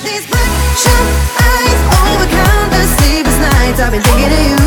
These bloodshot eyes overcome the sleepless nights. I've been thinking of you.